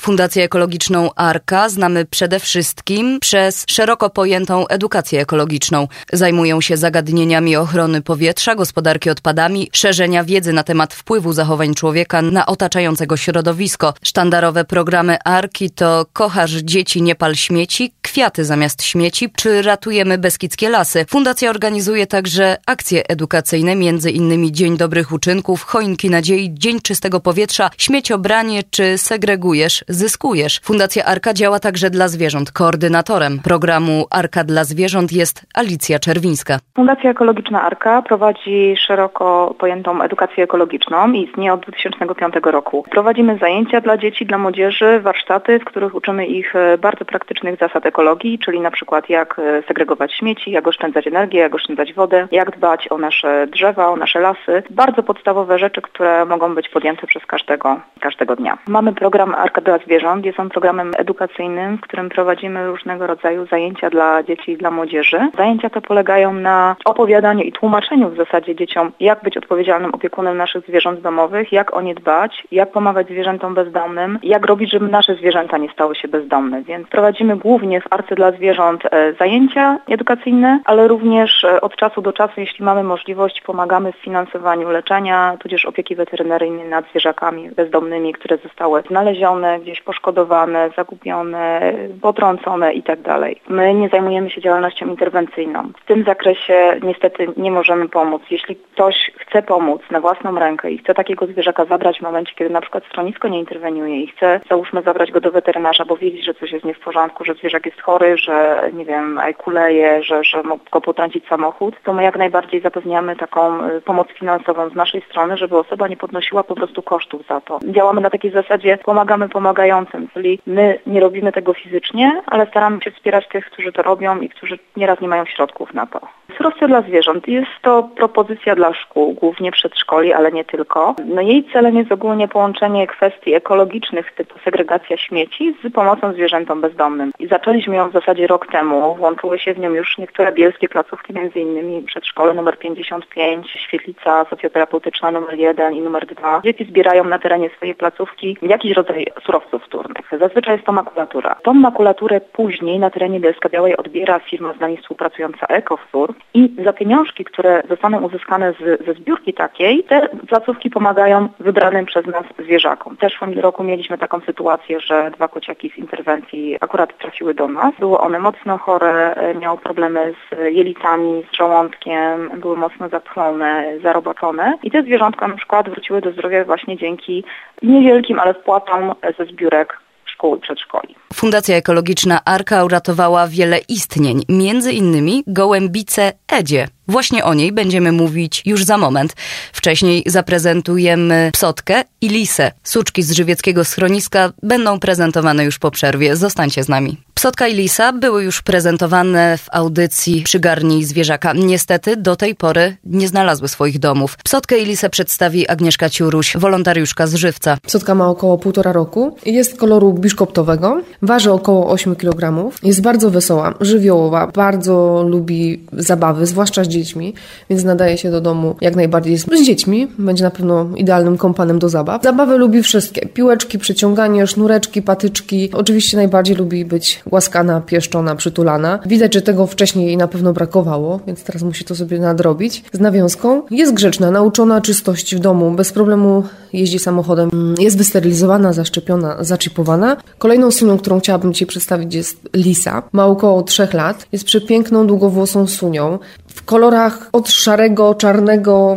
Fundację Ekologiczną Arka znamy przede wszystkim przez szeroko pojętą edukację ekologiczną. Zajmują się zagadnieniami ochrony powietrza, gospodarki odpadami, szerzenia wiedzy na temat wpływu zachowań człowieka na otaczającego środowisko. Sztandarowe programy Arki to Kochasz dzieci, nie pal śmieci, Kwiaty zamiast śmieci czy Ratujemy beskidzkie lasy. Fundacja organizuje także akcje edukacyjne, m.in. Dzień Dobrych Uczynków, Choinki Nadziei, Dzień Czystego Powietrza, Śmieciobranie czy Segregujesz, zyskujesz. Fundacja Arka działa także dla zwierząt. Koordynatorem programu Arka dla zwierząt jest Alicja Czerwińska. Fundacja Ekologiczna Arka prowadzi szeroko pojętą edukację ekologiczną i istnieje od 2005 roku. Prowadzimy zajęcia dla dzieci, dla młodzieży, warsztaty, w których uczymy ich bardzo praktycznych zasad ekologii, czyli na przykład jak segregować śmieci, jak oszczędzać energię, jak oszczędzać wodę, jak dbać o nasze drzewa, o nasze lasy. Bardzo podstawowe rzeczy, które mogą być podjęte przez każdego dnia. Mamy program Arka dla zwierząt. Jest on programem edukacyjnym, w którym prowadzimy różnego rodzaju zajęcia dla dzieci i dla młodzieży. Zajęcia te polegają na opowiadaniu i tłumaczeniu w zasadzie dzieciom, jak być odpowiedzialnym opiekunem naszych zwierząt domowych, jak o nie dbać, jak pomagać zwierzętom bezdomnym, jak robić, żeby nasze zwierzęta nie stały się bezdomne. Więc prowadzimy głównie w Arce dla zwierząt zajęcia edukacyjne, ale również od czasu do czasu, jeśli mamy możliwość, pomagamy w finansowaniu leczenia, tudzież opieki weterynaryjnej nad zwierzakami bezdomnymi, które zostały znalezione, gdzieś poszkodowane, zagubione, potrącone itd. My nie zajmujemy się działalnością interwencyjną. W tym zakresie niestety nie możemy pomóc. Jeśli ktoś chce pomóc na własną rękę i chce takiego zwierzaka zabrać w momencie, kiedy na przykład schronisko nie interweniuje i chce, załóżmy, zabrać go do weterynarza, bo wiedzi, że coś jest nie w porządku, że zwierzak jest chory, że nie wiem, kuleje, że mógł go potrącić samochód, to my jak najbardziej zapewniamy taką pomoc finansową z naszej strony, żeby osoba nie podnosiła po prostu kosztów za to. Działamy na takiej zasadzie, pomagamy pomagającym, czyli my nie robimy tego fizycznie, ale staramy się wspierać tych, którzy to robią i którzy nieraz nie mają środków na to. Surowce dla zwierząt. Jest to propozycja dla szkół, głównie przedszkoli, ale nie tylko. Jej celem jest ogólnie połączenie kwestii ekologicznych typu segregacja śmieci z pomocą zwierzętom bezdomnym. I zaczęliśmy ją w zasadzie rok temu. Włączyły się w nią już niektóre bielskie placówki, m.in. przedszkole numer 55, Świetlica socjoterapeutyczna numer 1 i numer 2. Dzieci zbierają na terenie swojej placówki jakiś rodzaj surowców wtórnych. Zazwyczaj jest to makulatura. Tą makulaturę później na terenie Bielska-Białej odbiera firma z nami współpracująca Ekowtór i za pieniążki, które zostaną uzyskane ze zbiórki takiej, te placówki pomagają wybranym przez nas zwierzakom. Też w tym roku mieliśmy taką sytuację, że 2 kociaki z interwencji akurat trafiły do nas. Były one mocno chore, miały problemy z jelitami, z żołądkiem, były mocno zapchlone, zarobaczone i te zwierzątka na przykład wróciły do zdrowia właśnie dzięki niewielkim, ale wpłatom ze zbiórek szkół i przedszkoli. Fundacja Ekologiczna Arka uratowała wiele istnień, między innymi gołębicę Edzie. Właśnie o niej będziemy mówić już za moment. Wcześniej zaprezentujemy Psotkę i Lisę. Suczki z żywieckiego schroniska będą prezentowane już po przerwie. Zostańcie z nami. Psotka i Lisa były już prezentowane w audycji Przygarnij zwierzaka. Niestety do tej pory nie znalazły swoich domów. Psotkę i Lisę przedstawi Agnieszka Ciuruś, wolontariuszka z Żywca. Psotka ma około 1,5 roku. Jest koloru biszkoptowego. Waży około 8 kg. Jest bardzo wesoła, żywiołowa. Bardzo lubi zabawy, zwłaszcza z dziećmi, więc nadaje się do domu jak najbardziej z dziećmi. Będzie na pewno idealnym kompanem do zabaw. Zabawy lubi wszystkie. Piłeczki, przeciąganie, sznureczki, patyczki. Oczywiście najbardziej lubi być głaskana, pieszczona, przytulana. Widać, że tego wcześniej jej na pewno brakowało, więc teraz musi to sobie nadrobić. Z nawiązką. Jest grzeczna, nauczona czystości w domu. Bez problemu jeździ samochodem. Jest wysterylizowana, zaszczepiona, zaczipowana. Kolejną sunią, którą chciałabym Ci przedstawić, jest Lisa. Ma około 3 lat. Jest przepiękną, długowłosą sunią. W kolorach od szarego, czarnego,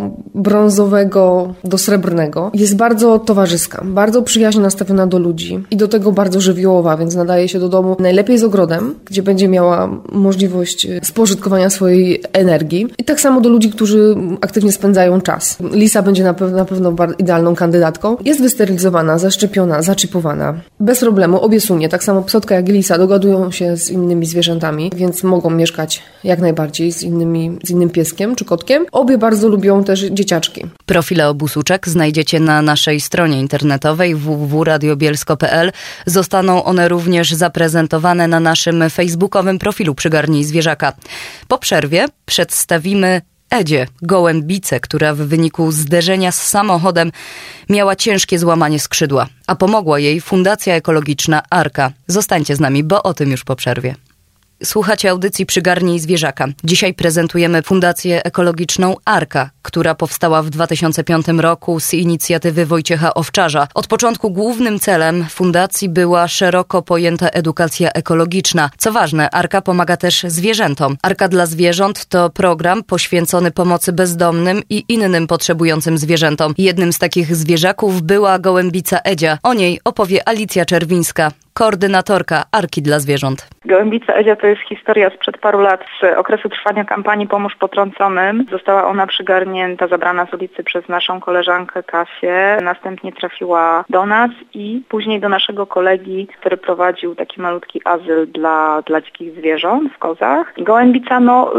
brązowego do srebrnego. Jest bardzo towarzyska, bardzo przyjaźnie nastawiona do ludzi i do tego bardzo żywiołowa, więc nadaje się do domu najlepiej z ogrodem, gdzie będzie miała możliwość spożytkowania swojej energii. I tak samo do ludzi, którzy aktywnie spędzają czas. Lisa będzie na pewno idealną kandydatką. Jest wysterylizowana, zaszczepiona, zaczipowana. Bez problemu, obie sunie, tak samo Psotka jak i Lisa, dogadują się z innymi zwierzętami, więc mogą mieszkać jak najbardziej z innym pieskiem czy kotkiem. Obie bardzo lubią też dzieciaczki. Profile obu suczek znajdziecie na naszej stronie internetowej www.radiobielsko.pl. Zostaną one również zaprezentowane na naszym facebookowym profilu Przygarnij Zwierzaka. Po przerwie przedstawimy Edzie, gołębicę, która w wyniku zderzenia z samochodem miała ciężkie złamanie skrzydła, a pomogła jej Fundacja Ekologiczna Arka. Zostańcie z nami, bo o tym już po przerwie. Słuchacie audycji Przygarnij Zwierzaka. Dzisiaj prezentujemy Fundację Ekologiczną Arka, która powstała w 2005 roku z inicjatywy Wojciecha Owczarza. Od początku głównym celem fundacji była szeroko pojęta edukacja ekologiczna. Co ważne, Arka pomaga też zwierzętom. Arka dla zwierząt to program poświęcony pomocy bezdomnym i innym potrzebującym zwierzętom. Jednym z takich zwierzaków była gołębica Edzia. O niej opowie Alicja Czerwińska, koordynatorka Arki dla zwierząt. Gołębica Edzia to jest historia sprzed paru lat, z okresu trwania kampanii Pomóż Potrąconym. Została ona przygarnięta, zabrana z ulicy przez naszą koleżankę Kasię. Następnie trafiła do nas i później do naszego kolegi, który prowadził taki malutki azyl dla dzikich zwierząt w Kozach. Gołębica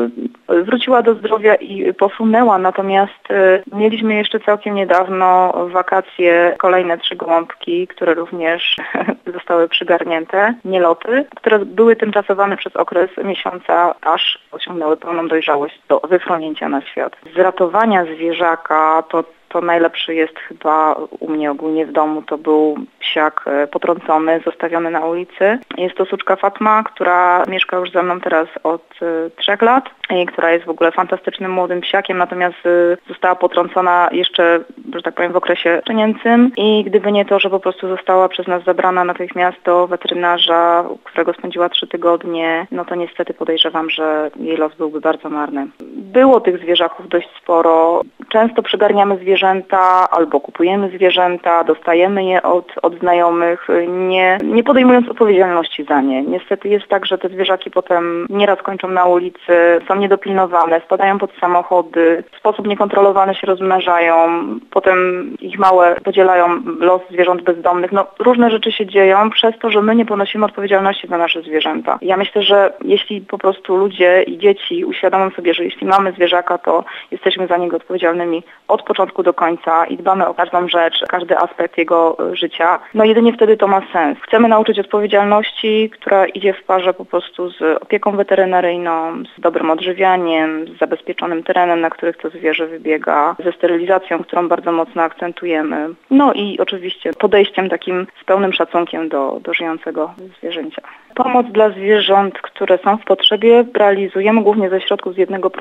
wróciła do zdrowia i posunęła, natomiast mieliśmy jeszcze całkiem niedawno w wakacje kolejne 3 gołąbki, które również zostały przygarnięte, nieloty, które były tymczasowane przez okres miesiąca, aż osiągnęły pełną dojrzałość do wyfronięcia na świat. Z ratowania zwierzaka to najlepszy jest chyba u mnie ogólnie w domu, to był psiak potrącony, zostawiony na ulicy. Jest to suczka Fatma, która mieszka już ze mną teraz od 3 lat i która jest w ogóle fantastycznym młodym psiakiem, natomiast została potrącona jeszcze, że tak powiem, w okresie szczenięcym i gdyby nie to, że po prostu została przez nas zabrana natychmiast do weterynarza, u którego spędziła 3 tygodnie, no to niestety podejrzewam, że jej los byłby bardzo marny. Było tych zwierzaków dość sporo. Często przygarniamy zwierzęta albo kupujemy zwierzęta, dostajemy je od znajomych, nie podejmując odpowiedzialności za nie. Niestety jest tak, że te zwierzaki potem nieraz kończą na ulicy, są niedopilnowane, spadają pod samochody, w sposób niekontrolowany się rozmnażają, potem ich małe podzielają los zwierząt bezdomnych. Różne rzeczy się dzieją przez to, że my nie ponosimy odpowiedzialności za nasze zwierzęta. Ja myślę, że jeśli po prostu ludzie i dzieci uświadomią sobie, że jeśli mamy zwierzaka, to jesteśmy za niego odpowiedzialnymi od początku do końca i dbamy o każdą rzecz, każdy aspekt jego życia, jedynie wtedy to ma sens. Chcemy nauczyć odpowiedzialności, która idzie w parze po prostu z opieką weterynaryjną, z dobrym odżywianiem, z zabezpieczonym terenem, na których to zwierzę wybiega, ze sterylizacją, którą bardzo mocno akcentujemy. I oczywiście podejściem takim z pełnym szacunkiem do żyjącego zwierzęcia. Pomoc dla zwierząt, które są w potrzebie, realizujemy głównie ze środków z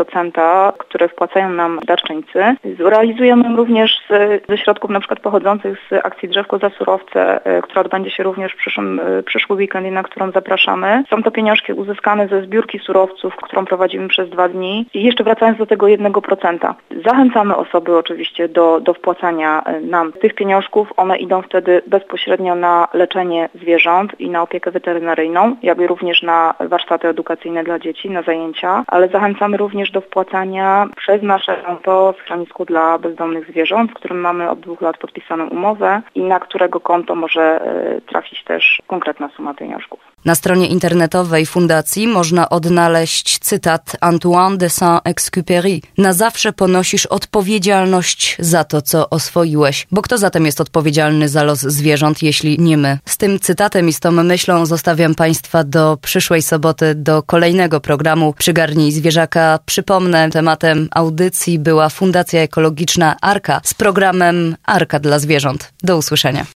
1%, które wpłacają nam darczyńcy. Realizujemy również ze środków na przykład pochodzących z akcji Drzewko za surowce, która odbędzie się również w przyszły weekend i na którą zapraszamy. Są to pieniążki uzyskane ze zbiórki surowców, którą prowadzimy przez 2 dni. I jeszcze wracając do tego 1%. Zachęcamy osoby oczywiście do wpłacania nam tych pieniążków. One idą wtedy bezpośrednio na leczenie zwierząt i na opiekę weterynaryjną, jak i również na warsztaty edukacyjne dla dzieci, na zajęcia, ale zachęcamy również do wpłacania przez nasze konto w schronisku dla bezdomnych zwierząt, w którym mamy od 2 lat podpisaną umowę i na którego konto może trafić też konkretna suma pieniążków. Na stronie internetowej fundacji można odnaleźć cytat Antoine de Saint-Exupéry. Na zawsze ponosisz odpowiedzialność za to, co oswoiłeś. Bo kto zatem jest odpowiedzialny za los zwierząt, jeśli nie my? Z tym cytatem i z tą myślą zostawiam Państwa do przyszłej soboty, do kolejnego programu Przygarnij Zwierzaka. Przypomnę, tematem audycji była Fundacja Ekologiczna Arka z programem Arka dla zwierząt. Do usłyszenia.